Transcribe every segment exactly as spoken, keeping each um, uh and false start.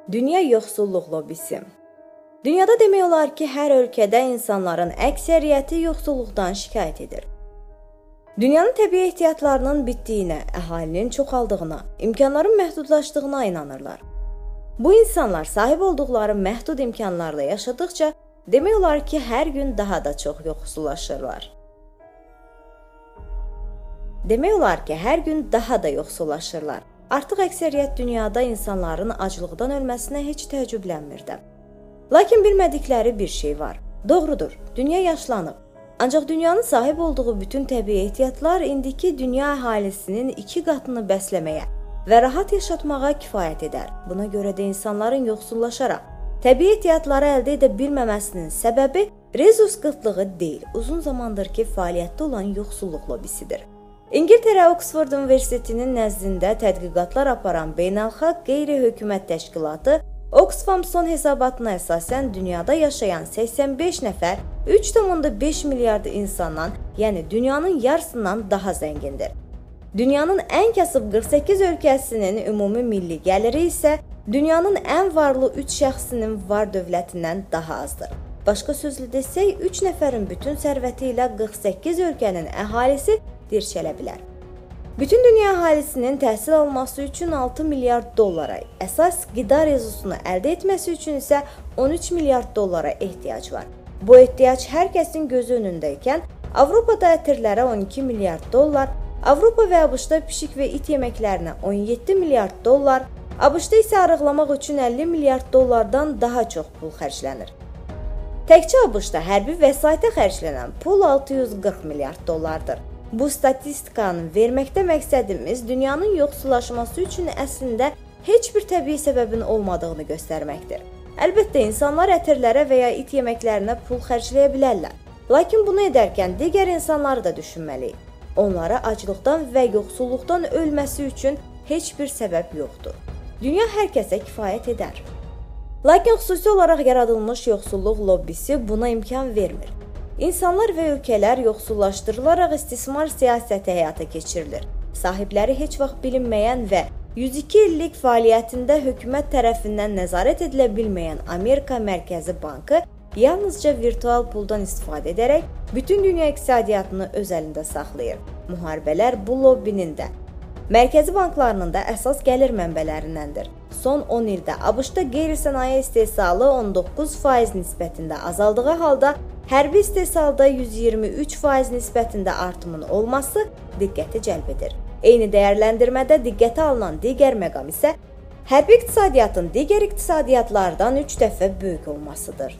Dünya yoxsulluq lobbisi. Dünyada demək olar ki, hər ölkədə insanların əksəriyyəti yoxsulluqdan şikayət edir. Dünyanın təbii ehtiyatlarının bitdiyinə, əhalinin çoxaldığına, imkanların məhdudlaşdığına inanırlar. Bu insanlar sahib olduqları məhdud imkanlarla yaşadıqca, demək olar ki, hər gün daha da çox yoxsullaşırlar. Demək olar ki, hər gün daha da yoxsullaşırlar. Artıq əksəriyyət dünyada insanların aclıqdan ölməsinə heç təəccüblənmirdi. Lakin bilmədikləri bir şey var. Doğrudur, dünya yaşlanıb. Ancaq dünyanın sahib olduğu bütün təbii ehtiyatlar indiki dünya əhalisinin iki qatını bəsləməyə və rahat yaşatmağa kifayət edər. Buna görə də insanların yoxsullaşaraq təbii ehtiyatları əldə edə bilməməsinin səbəbi resurs qıtlığı deyil, uzun zamandır ki, fəaliyyətdə olan yoxsulluq lobbisidir. İngiltərə Oxford Universitetinin nəzdində tədqiqatlar aparan beynəlxalq qeyri-hökumət təşkilatı Oxfam son hesabatına əsasən dünyada yaşayan səksən beş nəfər üç nöqtə beş milyard insandan, yəni dünyanın yarısından daha zəngindir. Dünyanın ən kasıb qırx səkkiz ölkəsinin ümumi milli gəliri isə dünyanın ən varlı üç şəxsinin var dövlətindən daha azdır. Başqa sözlə desək, üç nəfərin bütün sərvəti ilə qırx səkkiz ölkənin əhalisi dirçələ bilər. Bütün dünya əhalisinin təhsil alması üçün altı milyard dollara, əsas qida resursunu əldə etməsi üçün isə on üç milyard dollara ehtiyac var. Bu ehtiyac hər kəsin gözü önündəykən, Avropada ətirlərə on iki milyard dollar, Avropa və ABŞ-da pişik və it yeməklərinə on yeddi milyard dollar, ABŞ-da isə arıqlamaq üçün əlli milyard dollardan daha çox pul xərclənir. Təkcə ABŞ-da hərbi vəsaitə xərclənən pul altı yüz qırx milyard dollardır. Bu statistikanı verməkdə məqsədimiz dünyanın yoxsullaşması üçün əslində heç bir təbii səbəbin olmadığını göstərməkdir. Əlbəttə, insanlar ətirlərə və ya it yeməklərinə pul xərcləyə bilərlər. Lakin bunu edərkən digər insanları da düşünməliyik. Onlara aclıqdan və yoxsulluqdan ölməsi üçün heç bir səbəb yoxdur. Dünya hər kəsə kifayət edər. Lakin xüsusi olaraq yaradılmış yoxsulluq lobbisi buna imkan vermir. İnsanlar və ölkələr yoxsullaşdırılaraq istismar siyasəti həyata keçirilir. Sahibləri heç vaxt bilinməyən və yüz iki illik fəaliyyətində hökumət tərəfindən nəzarət edilə bilməyən Amerika Mərkəzi Bankı yalnızca virtual puldan istifadə edərək bütün dünya iqtisadiyyatını öz əlində saxlayır. Müharibələr bu lobbinin də, mərkəzi banklarının da əsas gəlir mənbələrindəndir. Son on ildə ABŞ-da qeyri-sənaye istehsalı on doqquz faiz nisbətində azaldığı halda, hərbi istehsalda yüz iyirmi üç faiz nisbətində artımın olması diqqəti cəlb edir. Eyni dəyərləndirmədə diqqətə alınan digər məqam isə hərbi iqtisadiyyatın digər iqtisadiyyatlardan üç dəfə böyük olmasıdır.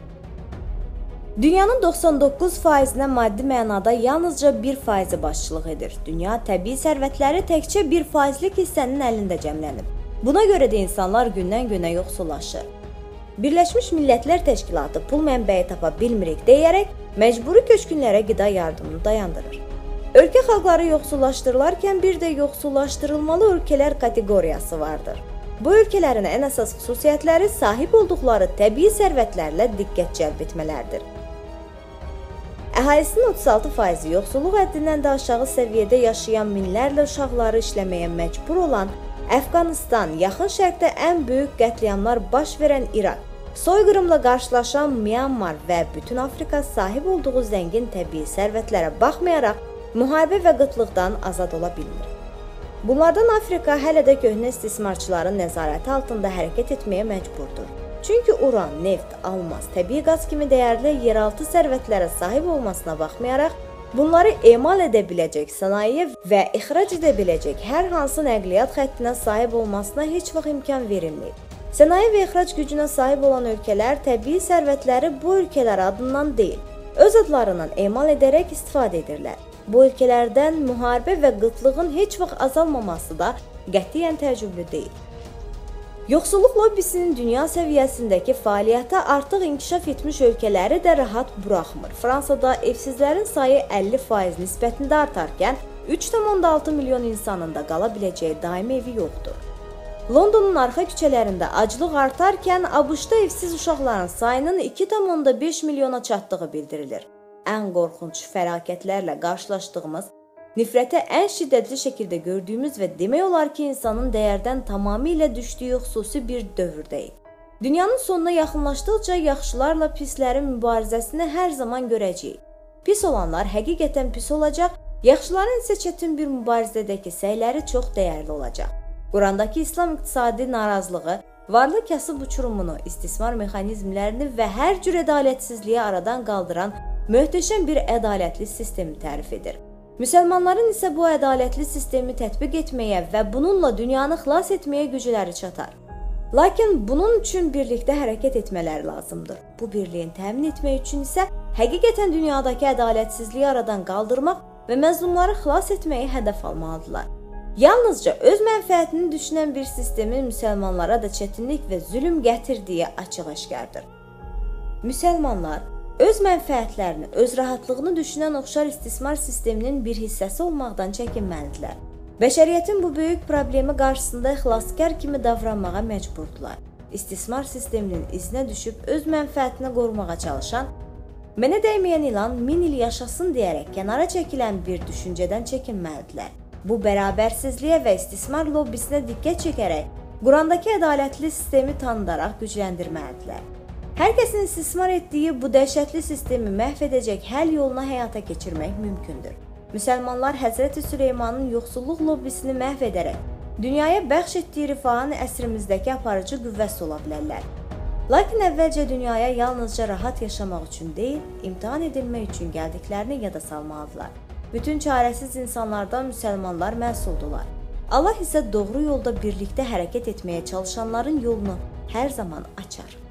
Dünyanın doxsan doqquz faizinə maddi mənada yalnızca bir faizi başçılıq edir. Dünya təbii sərvətləri təkcə bir faizlik hissənin əlində cəmlənib. Buna görə də insanlar gündən-günə yoxsullaşır. Birləşmiş Millətlər Təşkilatı pul mənbəyi tapa bilmirik deyərək məcburi köçkünlərə qida yardımını dayandırır. Ölkə xalqları yoxsullaşdırılarkən bir də yoxsullaşdırılmalı ölkələr kateqoriyası vardır. Bu ölkələrin ən əsas xüsusiyyətləri sahib olduqları təbii sərvətlərlə diqqət cəlb etmələrdir. Əhalisinin otuz altı faizi yoxsulluq həddindən də aşağı səviyyədə yaşayan minlərlə uşaqları işləməyə məcbur olan Əfqanistan, yaxın şərqdə ən böyük qətliamlar baş verən İraq, soyqırımla qarşılaşan Myanmar və bütün Afrika sahib olduğu zəngin təbii sərvətlərə baxmayaraq müharibə və qıtlıqdan azad ola bilmir. Bunlardan Afrika hələ də köhnə istismarçıların nəzarəti altında hərəkət etməyə məcburdur. Çünki uran, neft, almaz, təbii qaz kimi dəyərli yeraltı sərvətlərə sahib olmasına baxmayaraq, bunları emal edə biləcək sənaye və ixrac edə biləcək hər hansı nəqliyyat xəttinə sahib olmasına heç vaxt imkan verilmir. Sənaye və ixrac gücünə sahib olan ölkələr təbii sərvətləri bu ölkələr adından deyil, öz adlarından emal edərək istifadə edirlər. Bu ölkələrdən müharibə və qıtlığın heç vaxt azalmaması da qətiyyən təəccüblü deyil. Yoxsulluq lobbisinin dünya səviyyəsindəki fəaliyyəti artıq inkişaf etmiş ölkələri də rahat buraxmır. Fransada evsizlərin sayı əlli faiz nisbətində artarkən üç nöqtə altı milyon insanın da qala biləcəyi daimi evi yoxdur. Londonun arxa küçələrində aclıq artarkən ABŞ-da evsiz uşaqların sayının iki nöqtə beş milyona çatdığı bildirilir. Ən qorxunc fəlakətlərlə qarşılaşdığımız Nifrəti ən şiddətli şəkildə gördüyümüz və demək olar ki, insanın dəyərdən tamamilə düşdüyü xüsusi bir dövrdəyik. Dünyanın sonuna yaxınlaşdıqca yaxşılarla pislərin mübarizəsini hər zaman görəcəyik. Pis olanlar həqiqətən pis olacaq, yaxşıların isə çətin bir mübarizədəki səyləri çox dəyərli olacaq. Qurandakı İslam iqtisadi narazılığı, varlı kasıb uçurumunu, istismar mexanizmlərini və hər cür ədalətsizliyi aradan qaldıran möhtəşəm bir ədalətli sistemi tərif edir. Müsəlmanların isə bu ədalətli sistemi tətbiq etməyə və bununla dünyanı xilas etməyə gücləri çatar. Lakin bunun üçün birlikdə hərəkət etmələri lazımdır. Bu birliyin təmin etmək üçün isə həqiqətən dünyadakı ədalətsizliyi aradan qaldırmaq və məzlumları xilas etməyi hədəf almalıdırlar. Yalnızca öz mənfəətini düşünən bir sistemin müsəlmanlara da çətinlik və zülm gətirdiyi açıq-aşkardır. Müsəlmanlar öz mənfəətlərini, öz rahatlığını düşünən oxşar istismar sisteminin bir hissəsi olmaqdan çəkinməlidirlər. Bəşəriyyətin bu böyük problemi qarşısında xilaskar kimi davranmağa məcburdular. İstismar sisteminin izinə düşüb öz mənfəətini qorumağa çalışan, mənə dəyməyən ilan min il yaşasın deyərək kənara çəkilən bir düşüncədən çəkinməlidirlər. Bu bərabərsizliyə və istismar lobbisinə diqqət çəkərək, Qurandakı ədalətli sistemi tanıdaraq gücləndirməlidirlər. Hər kəsin istismar etdiyi bu dəhşətli sistemi məhv edəcək həll yoluna həyata keçirmək mümkündür. Müsəlmanlar Həzrəti Süleymanın yoxsulluq lobbisini məhv edərək, dünyaya bəxş etdiyi rifahın əsrimizdəki aparıcı qüvvəsi ola bilərlər. Lakin əvvəlcə dünyaya yalnızca rahat yaşamaq üçün deyil, imtihan edilmək üçün gəldiklərini yada salmalıdırlar. Bütün çarəsiz insanlardan müsəlmanlar məhsuldular. Allah isə doğru yolda birlikdə hərəkət etməyə çalışanların yolunu hər zaman açar.